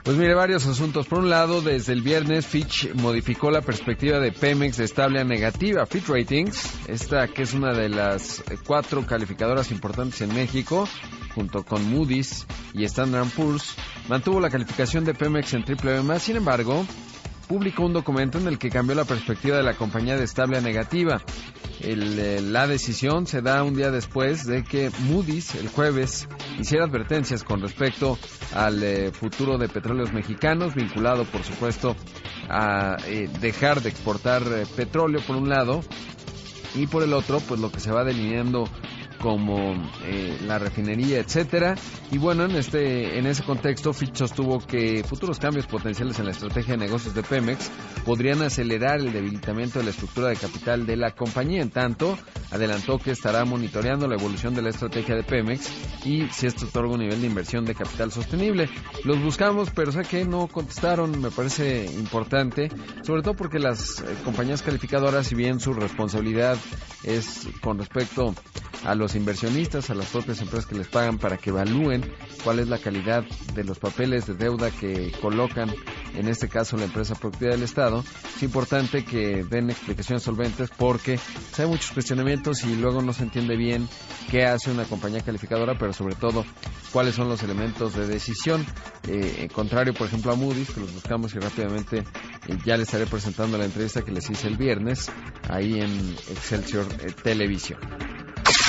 Pues mire, varios asuntos. Por un lado, desde el viernes Fitch modificó la perspectiva de Pemex de estable a negativa. Fitch Ratings, esta que es una de las 4 calificadoras importantes en México, junto con Moody's y Standard & Poor's, mantuvo la calificación de Pemex en BBB+. Sin embargo, publicó un documento en el que cambió la perspectiva de la compañía de estable a negativa. La decisión se da un día después de que Moody's el jueves hiciera advertencias con respecto al futuro de Petróleos Mexicanos, vinculado por supuesto a dejar de exportar petróleo por un lado, y por el otro pues lo que se va delineando como la refinería, etcétera. Y bueno, en ese contexto, Fitch sostuvo que futuros cambios potenciales en la estrategia de negocios de Pemex podrían acelerar el debilitamiento de la estructura de capital de la compañía. En tanto, adelantó que estará monitoreando la evolución de la estrategia de Pemex y si esto otorga un nivel de inversión de capital sostenible. Los buscamos, pero sé que no contestaron. Me parece importante, sobre todo porque las compañías calificadoras, si bien su responsabilidad es con respecto a los inversionistas, a las propias empresas que les pagan para que evalúen cuál es la calidad de los papeles de deuda que colocan, en este caso la empresa productiva del Estado, es importante que den explicaciones solventes porque hay muchos cuestionamientos y luego no se entiende bien qué hace una compañía calificadora, pero sobre todo cuáles son los elementos de decisión. Contrario, por ejemplo, a Moody's, que los buscamos y rápidamente ya les estaré presentando la entrevista que les hice el viernes ahí en Excelsior Televisión.